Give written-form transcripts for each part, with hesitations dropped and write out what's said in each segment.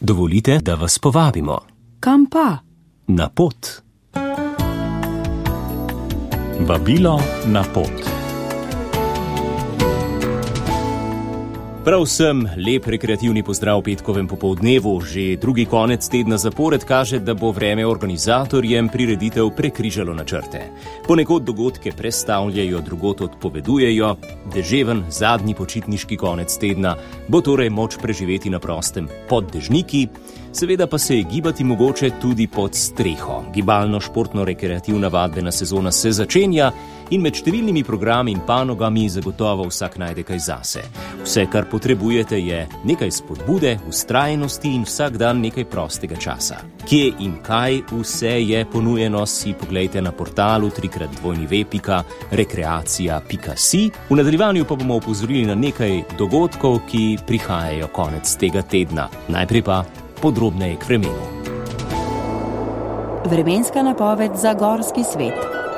Dovolite, da vas povabimo. Kam pa? Na pot. Vabilo na pot. Prav vsem lep rekreativni pozdrav v petkovem popoldnevu. Že drugi konec tedna zapored kaže, da bo vreme organizatorjem prireditev prekrižalo načrte. Ponekod dogodke prestavljajo, drugod odpovedujejo. Deževen zadnji počitniški konec tedna bo torej moč preživeti na prostem pod dežniki. Seveda pa se je gibati mogoče tudi pod streho. Gibalno-športno-rekreativna vadbena sezona se začenja in med številnimi programi in panogami zagotovo vsak najde kaj zase. Vse, kar potrebujete, je nekaj spodbude, vztrajnosti in vsak dan nekaj prostega časa. Kje in kaj vse je ponujeno, si poglejte na portalu www.rekreacija.si. V nadaljevanju pa bomo opozorili na nekaj dogodkov, ki prihajajo konec tega tedna. Najprej pa podrobneje k vremenu. Vremenska napoved za gorski svet.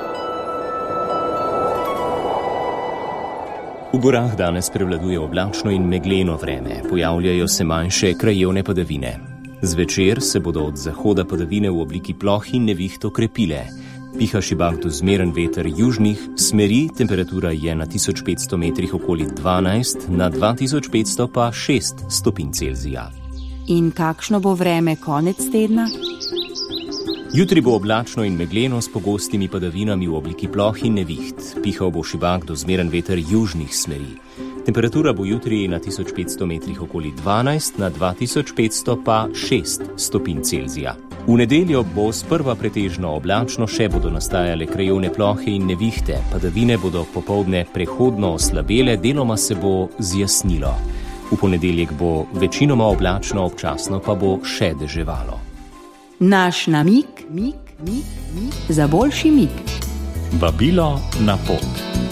V gorah danes prevladuje oblačno in megleno vreme. Pojavljajo se manjše krajevne padavine. Zvečer se bodo od zahoda padavine v obliki ploh in neviht okrepile. Piha šibak do zmeren veter južnih smeri, temperatura je na 1500 metrih okoli 12, na 2500 pa 6 stopinj Celzija. In kakšno bo vreme konec tedna? Jutri bo oblačno in megleno s pogostimi padavinami v obliki ploh in neviht. Pihal bo šibak do zmeren veter južnih smeri. Temperatura bo jutri na 1500 metrih okoli 12, na 2500 pa 6 stopinj Celzija. V nedeljo bo sprva pretežno oblačno, še bodo nastajale krajevne plohe in nevihte. Padavine bodo popoldne prehodno oslabele, deloma se bo zjasnilo. V ponedeljek bo večinoma oblačno, občasno pa bo še deževalo. Naš namig za boljši mig. Vabilo na pot.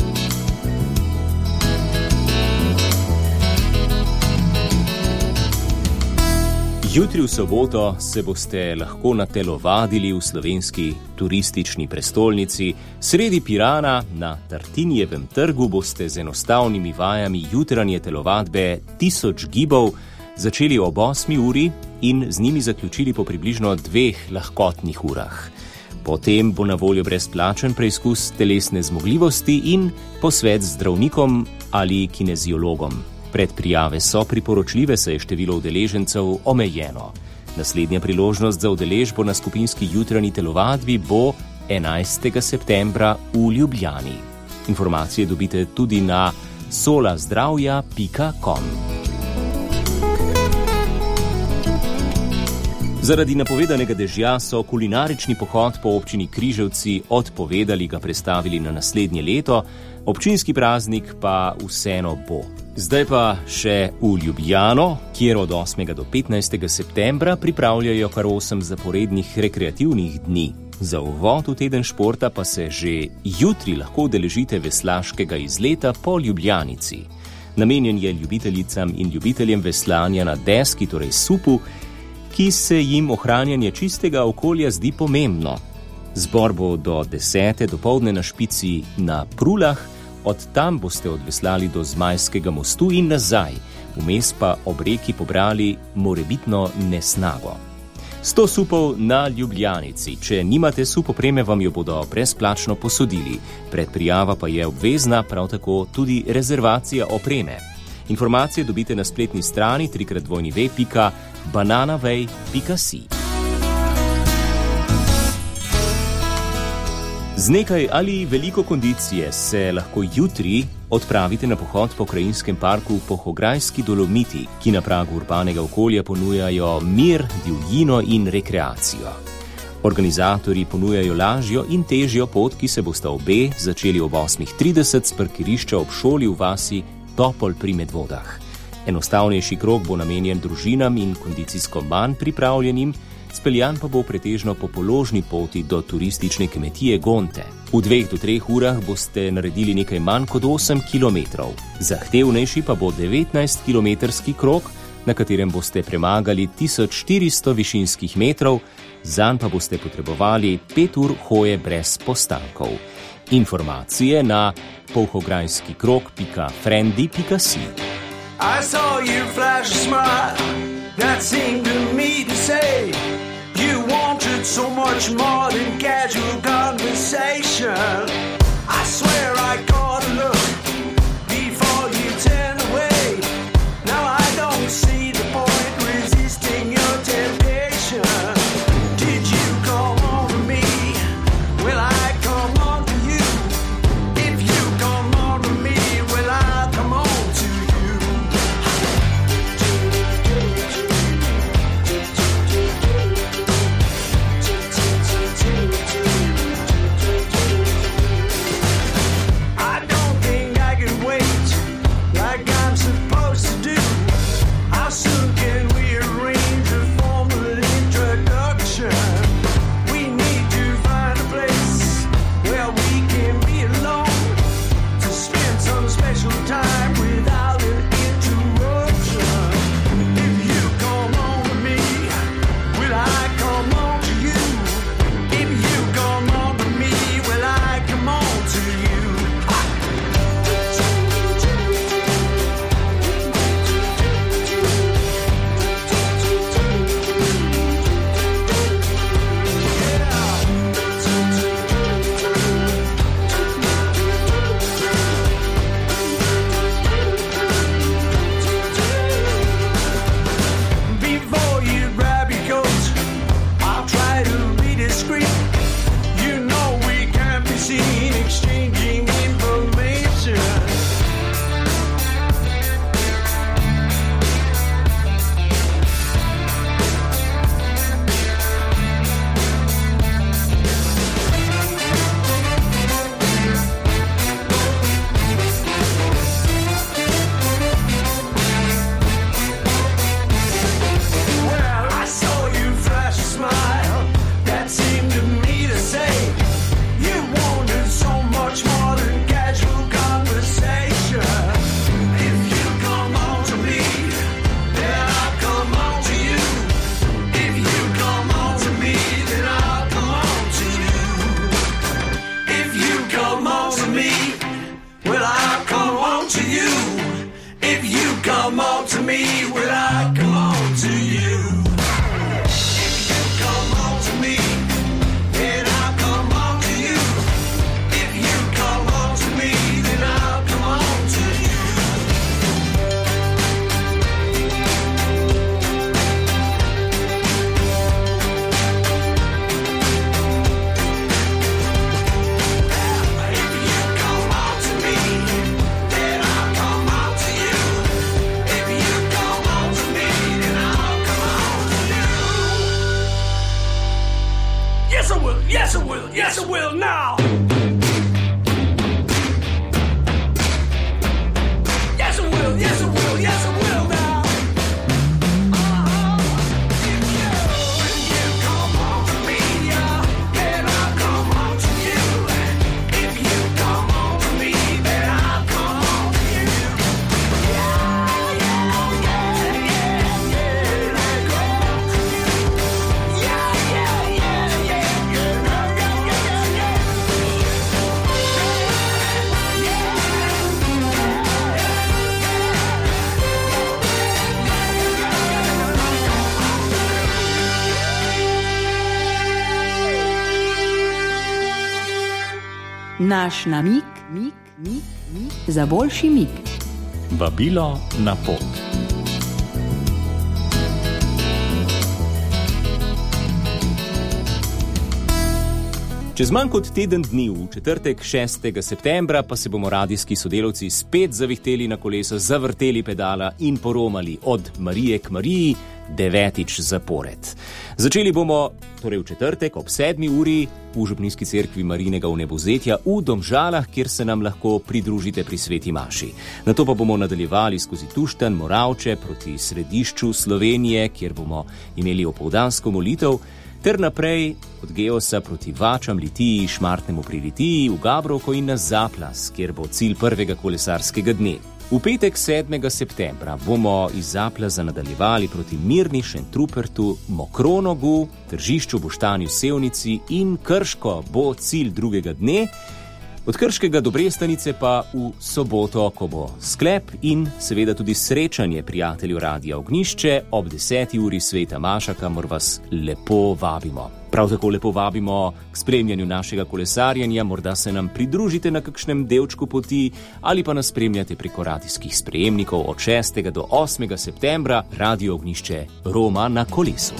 Jutri v soboto se boste lahko natelovadili v slovenski turistični prestolnici. Sredi Pirana na Tartinijevem trgu boste z enostavnimi vajami jutranje telovadbe 1000 gibov začeli ob 8 uri in z njimi zaključili po približno 2 lahkotnih urah. Potem bo na voljo brezplačen preizkus telesne zmogljivosti in posvet z zdravnikom ali kineziologom. Predprijave so priporočljive, saj je število udeležencev omejeno. Naslednja priložnost za udeležbo na skupinski jutranji telovadbi bo 11. septembra v Ljubljani. Informacije dobite tudi na solazdravja.com. Zaradi napovedanega dežja so kulinarični pohod po občini Križevci odpovedali, ga prestavili na naslednje leto, občinski praznik pa vseeno bo. Zdaj pa še v Ljubljano, kjer od 8. do 15. septembra pripravljajo kar 8 zaporednih rekreativnih dni. Za uvod v teden športa pa se že jutri lahko udeležite veslaškega izleta po Ljubljanici. Namenjen je ljubiteljicam in ljubiteljem veslanja na deski, torej supu, ki se jim ohranjanje čistega okolja zdi pomembno. Zbor bo do 10. dopoldne na špici na Prulah, od tam boste odveslali do Zmajskega mostu in nazaj, vmes pa ob reki pobrali morebitno nesnago. 100 supov na Ljubljanici. Če nimate supopreme, vam jo bodo brezplačno posodili. Predprijava pa je obvezna, prav tako tudi rezervacija opreme. Informacije dobite na spletni strani www.bananavej.si. Z nekaj ali veliko kondicije se lahko jutri odpravite na pohod po krajinskem parku Polhograjski Dolomiti, ki na pragu urbanega okolja ponujajo mir, divjino in rekreacijo. Organizatorji ponujajo lažjo in težjo pot, ki se bosta obe začeli ob 8:30 s parkirišča ob šoli v vasi Topol pri Medvodah. Enostavnejši krog bo namenjen družinam in kondicijsko manj pripravljenim, speljan pa bo pretežno po položni poti do turistične kmetije Gonte. V 2 do 3 urah boste naredili nekaj manj kot 8 kilometrov. Zahtevnejši pa bo 19-kilometrski krog, na katerem boste premagali 1400 višinskih metrov, zanj pa boste potrebovali 5 ur hoje brez postankov. Informacije na polhograjskikrog.friendly.si. I saw you flash a smile that seemed to me to say you wanted so much more than casual conversation. I swear I caught a look before you turned away. Now I don't see the point resisting your temptation. Did you come on to me? Will I come on to you? If you come on to me, will I come on to you? I don't think I can wait like I'm supposed to do. How soon can we arrange a formal introduction? We need to find a place where we can be alone to spend some special time without an interruption. If you come on to me, will I come on to you? If you come on to me, will I come on to you? Before you grab your coat, I'll try to be discreet. You know we can't be seen exchanging information. Well, I saw you flash a smile that seemed to me to say you wanted so much more than casual conversation. If you come on to me, then I'll come on to you. If you come on to me, then I'll come on to you. If you come on to me, will I come on to you? If you come on to me, will I come on to you? If you come on to me, then I'll come on to you. If you come on to me, then I'll come on to you. If you come on to me, then I'll come on to you. If you come on to me, then I'll come on to you. Yes, I will. Yes, I will. Yes, I will now. Yes, I will. Yes, I will. Yes, I will now. If you come on to me, then I'll come on to you. If you come on to me, then I'll come on to you. Naš namig za boljši mig. Vabilo na pot. Čez manj kot teden dni, v četrtek 6. septembra, pa se bomo radijski sodelavci spet zavihteli na koleso, zavrteli pedala in poromali od Marije k Mariji 9. zapored. Začeli bomo torej v četrtek ob 7. uri v Župnijski cerkvi Marijinega vnebovzetja v Domžalah, kjer se nam lahko pridružite pri sveti maši. Nato pa bomo nadaljevali skozi Tuštanj, Moravče proti središču Slovenije, kjer bomo imeli opoldansko molitev, ter naprej od Geosa proti Vačam, Litiji, Šmartnemu pri Litiji, v Gabrovko in na Zaplas, kjer bo cilj prvega kolesarskega dne. V petek 7. septembra bomo iz Zaplaza nadaljevali proti Mirni, Šentrupertu, Mokronogu, Tržišču, Boštanju, Sevnici in Krško bo cilj drugega dne. Od Krškega do Brestanice pa v soboto, ko bo sklep in seveda tudi srečanje prijateljev Radia Ognjišče ob 10. uri Sveta Maša, kamor vas lepo vabimo. Prav tako lepo vabimo k spremljanju našega kolesarjenja, morda se nam pridružite na kakšnem delčku poti ali pa nas spremljate preko radijskih sprejemnikov od 6. do 8. septembra Radio Ognjišče Roma na kolesu.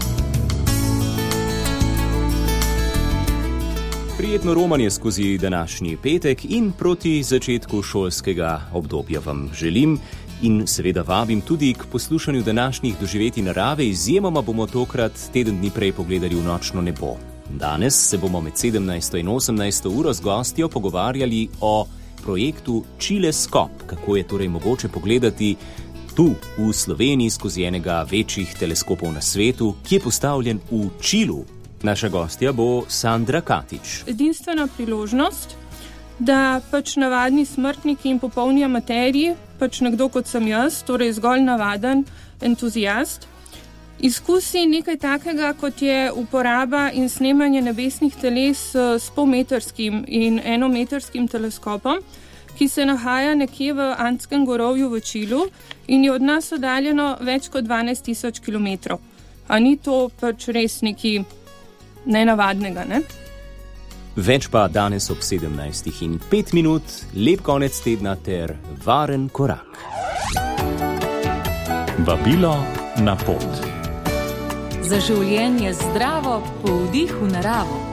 Prijetno romanje skozi današnji petek in proti začetku šolskega obdobja vam želim in seveda vabim tudi k poslušanju današnjih doživetij narave. Izjemoma bomo tokrat teden dni prej pogledali v nočno nebo. Danes se bomo med 17. in 18. uro z gostjo pogovarjali o projektu Čileskop, kako je torej mogoče pogledati tu v Sloveniji skozi enega večjih teleskopov na svetu, ki je postavljen v Čilu. Naša gostja bo Sandra Katič. Edinstvena priložnost, da navadni smrtniki in popolni amaterji, nekdo kot sem jaz, torej zgolj navaden entuzijast, izkusi nekaj takega, kot je uporaba in snemanje nebesnih teles s 100-metrskim in 1-metrskim teleskopom, ki se nahaja nekje v Andskem gorovju v Čilu in je od nas oddaljeno več kot 12.000 kilometrov. A ni to res neki nenavadnega, ne? Več pa danes ob 17:05, lep konec tedna ter varen korak. Vabilo na pot. Za življenje zdravo po vdihu naravo.